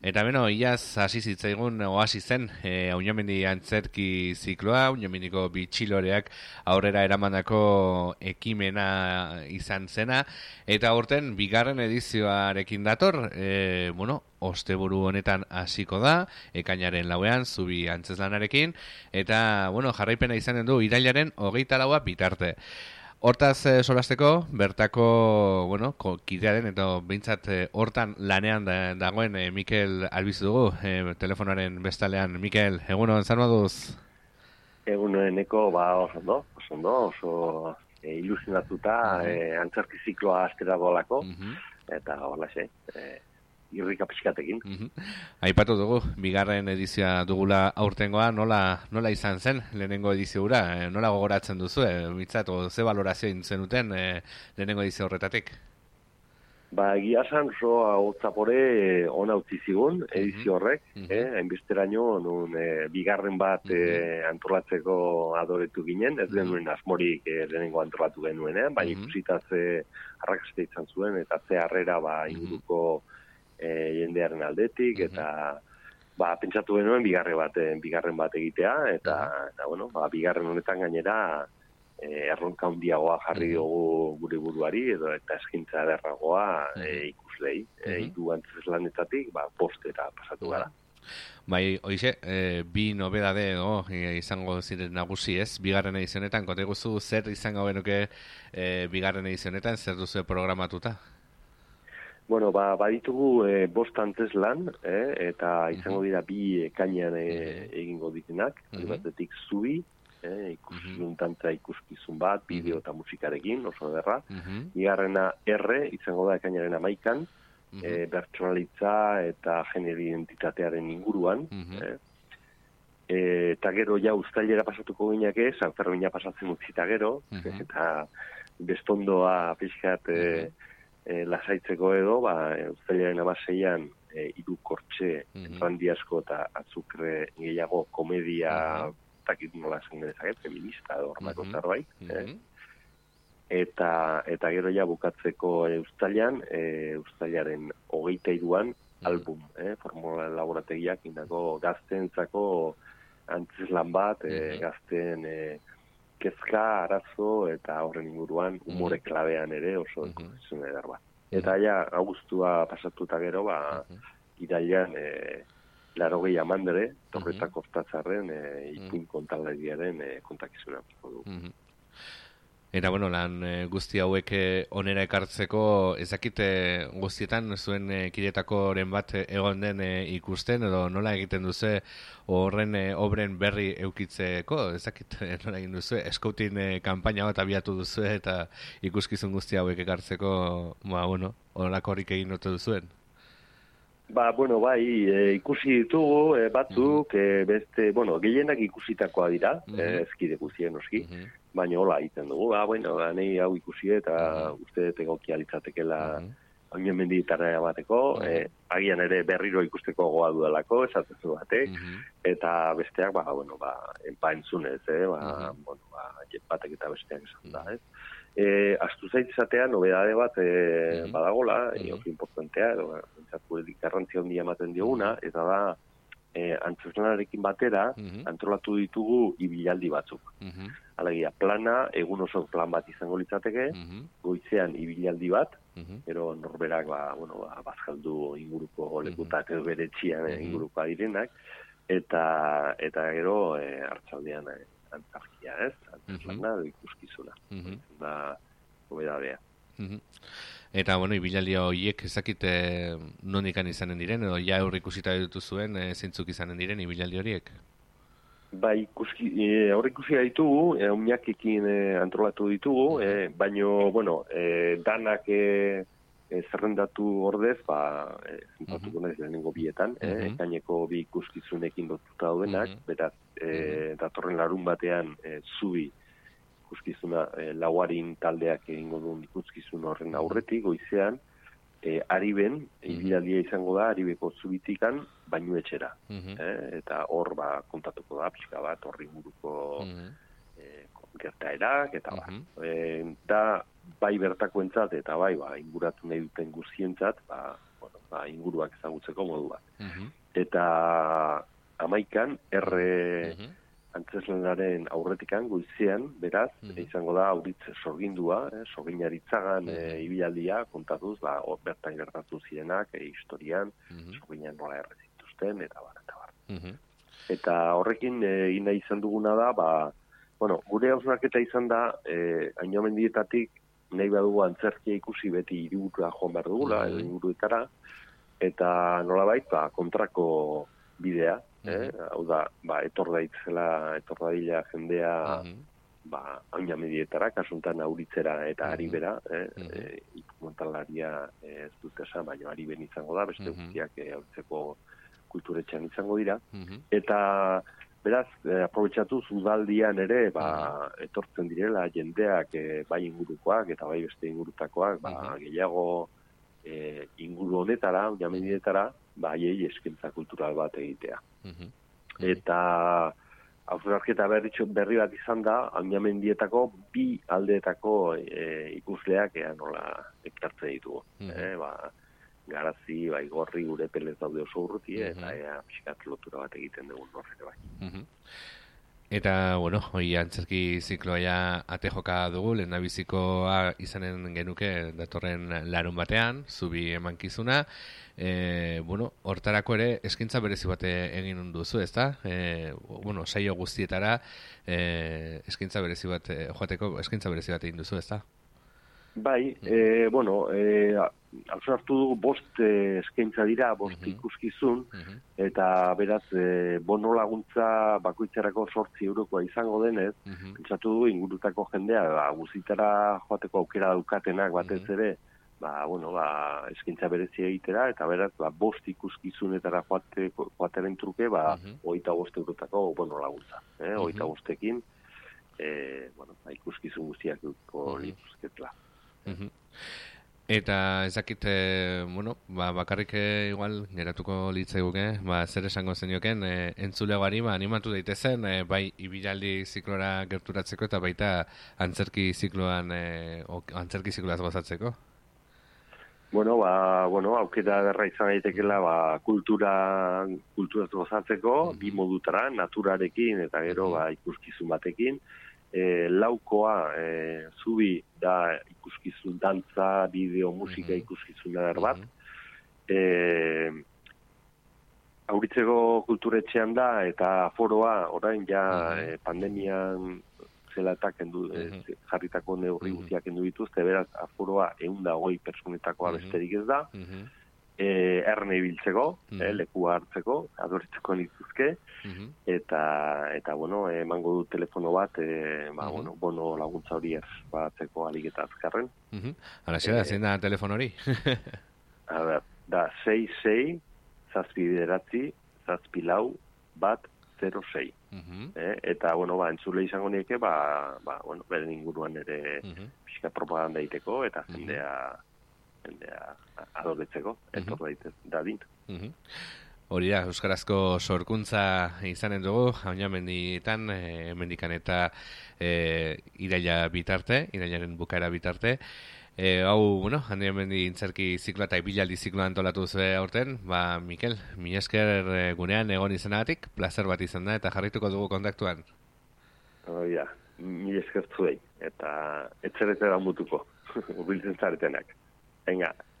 Eta beno, iaz hasi zitzaigun oasi zen, Auñamendi antzerki zikloa, Auñamendiko bitxiloreak aurrera eramandako ekimena izan zena, eta aurten bigarren edizioarekin dator, osteburu honetan hasiko da, ekainaren 4ean, Zubi antzeslanarekin, eta, jarraipena izanen du irailaren 24 bitarte. Hortaz solasteko, bertako, kidearen eta behintzat hortan lanean dagoen Mikel Albizu dugu, telefonaren bestalean. Mikel, egunon, zer moduz? Eguneko, oso ilusionatuta, antzerki zikloa astera dolako, eta hola irrika pixkatekin. Aipatu dugu, bigarren edizioa dugula aurtengoa, nola izan zen lehenengo edizio hura? Nola gogoratzen duzu? Ze valorazio zenuten lehenengo edizio horretatik? Egia esan oso ahotzapore ona utzi zigun edizio horrek, hainbesteraino nun bigarren bat antolatzeko adoretu ginen, ez genuen asmorik lehenengo antolatu genuenean, baina ikusita ze arrakasta izan zuen, eta ze harrera inguruko jendearen aldetik, eta pentsatu genuen bigarren bat egitea, eta bigarren honetan gainera erronka handiagoa jarri dugu gure buruari, eta eskintza ederragoa ikuslei, hiru antzeslanetatik postera pasatu gara. Bai, hoize, bi nobedade izango ziren nagusi, ez? Bigarren edizionetan, konta guzu zer izango genuke bigarren edizionetan, zer duzu programatuta? Baditugu 5 antzeslan, eta izango dira bi ekainean egingo ditenak, batetik Zubi, ikuskizun bat, bideo eta musikarekin, oso derra. Bigarrena R, izango da ekainaren 11an, bertsonalitza eta genero identitatearen inguruan. Eta gero uztailera pasatuko gineke, San Fermina pasatzen utzita gero, eta bestondoa pixkat lasaitzeko edo, uztailaren 16an hiru kortxe, randiasko eta azukre gehiago komedia, takit nola esan dezaket, feminista edo horrelako zerbait. Eta gero bukatzeko uztailaren 23an album, formula laborategiak indako gazteentzako antzeslan bat, gazteen kezka, arazo eta horren inguruan humore klabean ere oso ikusten edar bat. Eta abuztua pasatuta gero, irailan 80 amandere, Torreta Kortatzarren ipuin kontalariaren kontakizuna. Eta, lan guzti hauek onera ekartzeko, ezakite guztietan zuen kidetakoren bat egon den ikusten, edo nola egiten duzu horren obren berri eukitzeko, ezakite nola egin duzu, eskoutin kanpaina bat abiatu duzu eta ikuskizun guzti hauek ekartzeko, horrelako horrik egin dute duzuen? Ikusi ditugu batzuk, beste, gehienak ikusitakoa dira, ezkide guztien oski, baina hola egiten dugu, nahi hau ikusi eta uste egokia litzatekela Auñamendi itara bateko, agian ere berriro ikusteko goa dudalako, esatezu batek, eta besteak, entzunez, batek eta besteak esan da, ez? Astu zaitzatean, nobedade bat badagola, oso importantea, garrantzia handia ematen dioguna, eta da, antzeslanarekin batera, antolatu ditugu ibilaldi batzuk. Alegia, plana, egun oso plan bat izango litzateke, goizean ibilaldi bat, gero norberak, bazkaldu inguruko lekutak bere txian inguruko direnak, eta gero hartzaldean antzarkia, ez? Antzeslana, ikuskizuna. Da, nobedadea. Eta, ibilaldi horiek ezakite nondikan izanen diren, edo aurrikusita dituzuen zeintzuk izanen diren ibilaldi horiek? Aurrikusi ditugu, umiakekin antolatu ditugu, baino, danak zerrendatu ordez, zentatuko naiz lehenengo bietan, ekaineko bi ikuskizunekin lotuta daudenak, beraz, datorren larun batean Zubi ikuskizuna lauarin taldeak egingo duen ikuskizun horren aurretik, goizean, Ariben, ibilaldia izango da, Aribeko Zubitikan, bainu etxera. Eta hor kontatuko da, pixka bat, horri buruko gertaerak, eta bai bertakoentzat, eta bai inguratu nahi duten guztientzat, inguruak ezagutzeko modu bat. Eta 11an antzeslanaren aurretikan goizean, beraz, izango da auritz sorgindua, sorginaritzagan ibilaldia kontatuz, bertan gertatu zirenak, historian, sorginan nola errezituzten, eta bar. Eta horrekin egin nahi izan duguna da, gure hausnarketa izan da, Añomendietatik nahi badugu antzerkia ikusi beti hiriburura joan behar dugula, edo inguruetara, eta nolabait, kontrako bidea, hau da, etor daila jendea, Añamendietara, kasuntan auritzera eta aribera, ikumontalaria ez dut esan, baina ariben izango da, beste guztiak auritzeko kulturetxean izango dira, eta beraz, aprobetxatuz udaldian ere, etortzen direla jendeak bai ingurukoak eta bai beste ingurutakoak, gehiago inguru honetara, Añamendietara, haiei eskaintza kultural bat egitea. Eta hausnarketa berri bat izan da, Añamendietako bi aldeetako ikusleak nola ekartzen ditugu. Garazi, gorri gure pelez daude oso urruti, eta pixkat lotura bat egiten dugun horrek bai. Eta, hoi antzerki zikloa ja ate joka dugu, lehendabizikoa izanen genuke datorren larun batean, zubi emankizuna. Hortarako ere eskaintza berezi bat egin duzu, ezta? Saio guztietara eskaintza berezi bat joateko eskaintza berezi bat egin duzu, ezta? Bai, hartu dugu 5 eskaintza dira, 5 ikuskizun, eta beraz, bono laguntza bakoitzerako 8 eurokoa izango denez, pentsatu dugu ingurutako jendea, guzitara joateko aukera daukatenak batez ere, eskaintza berezi egitera, eta beraz, 5 ikuskizunetara joateren truke, 25 eurotako bono laguntza. 25ekin, ikuskizun guztiak duko lituzketla. Eta ezakit, bakarrik igual geratuko litzaiguke, zer esango zenioken, entzulegoari animatu daitezen, bai ibilaldi ziklora gerturatzeko eta baita antzerki zikloaz gozatzeko. Aukera derra izan daitekela kulturaz gozatzeko, bi modutara, naturarekin eta gero ikuskizun batekin. Laukoa, zubi da ikuskizun dantza, bideo, musika ikuskizun eder bat. Auritzeko kulturetxean da, eta foroa, orain ja pandemian zelatak jarritako neurri guztiak endu dituzte, beraz, aforoa 120 personetakoa besterik ez da. Erne ibiltzeko, lekua hartzeko, adoritzeko nituzke, eta emango du telefono bat, bono laguntza hori batzeko alik eta azkarren. Hala xera, zein da telefono hori? Da 66 zazpideratzi zazpilau bat 06. Eta, entzule izango nieke, beren inguruan ere pixka propaganda egiteko, eta jendea adoretzeko, etor dadin. Hori da, euskarazko sorkuntza izanen dugu, Añamendietan, hemendikan eta irailaren bukaera bitarte. Hau, Añamendi antzerki zikloa eta ibilaldi zikloa antolatu zuen aurten, Mikel, mila esker gunean egon izanagatik, plazer bat izan da, eta jarrituko dugu kontaktuan. Hori da, mila esker zuei, eta etxeretera mutuko, urbiltzen zaretenak. Venga.